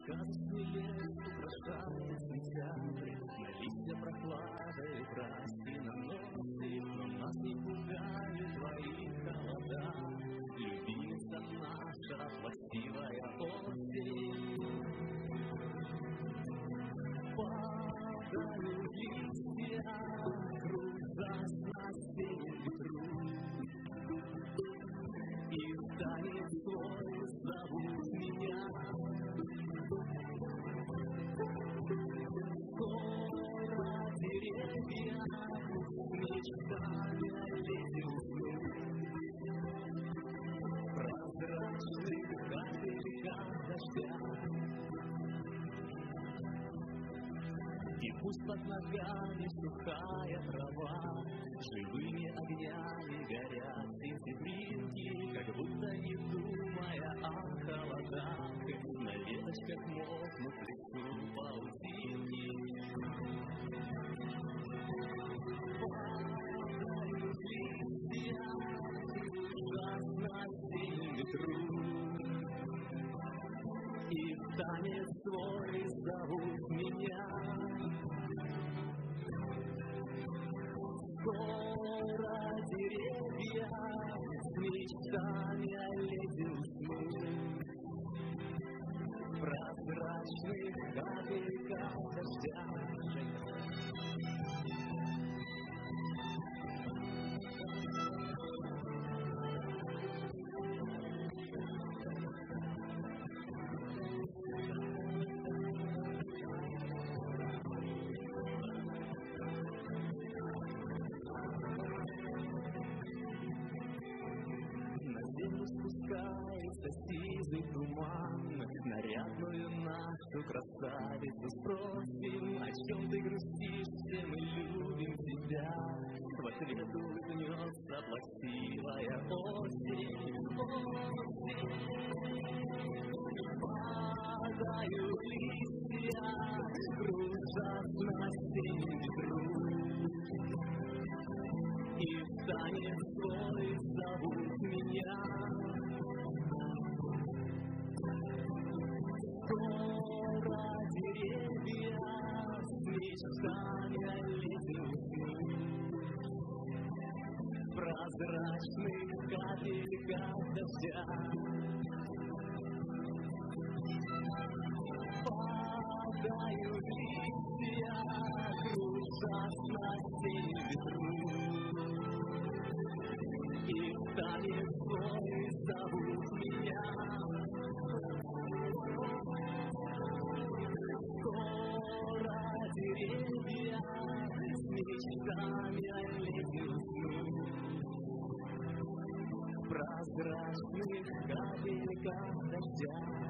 Сказочный лес украшает сентябрь, на листья прохладой краски наносит, но нас не пугают твои холода, любимица наша плаксивая осень. Падают листья, кружась на синем ветру, и в танец свой зовут меня. Скоро деревья мечтами лети уснут, прозрачных капельках дождя. И пусть под ногами сухая трава, живыми огнями горят сентябринки, как будто не думая о холодах, на веточках мокнут в лесу паутинки. Падают листья, ужасно синим ветру, и в танец свой зовут меня. Скоро деревья с мечтами о лете уснут, в прозрачных капельках дождя. Спускается сизый туман, нарядную нашу красавицу спросим, о чем ты грустишь, все мы любим тебя. В ответ улыбнется плаксивая осень. Падают листья, кружат на синем ветру, и в танец свой зовут меня. Скоро деревья с мечтами о лете уснут, в прозрачных капельках дождя. Падают листья, кружат на синем ветру, и в танец свой зовут меня. Скоро деревья с мечтами о лете уснут, в прозрачных капельках дождя.